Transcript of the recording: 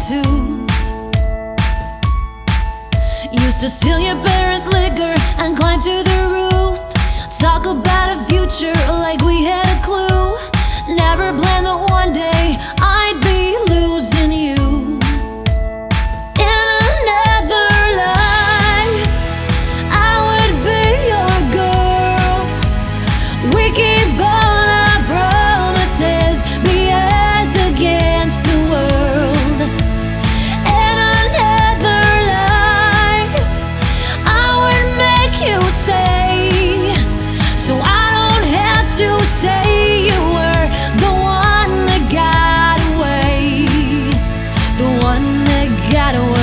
tattoos. Used to steal your parents' liquor and climb to the roof. Talk about a future like we had a clue. Never planned that one day I'd be losing you. In another life, I would be your girl. We keep all our promises, be us against the world. In another life, I would make you stay, so I don't have to say you were the one that got away, the one that got away.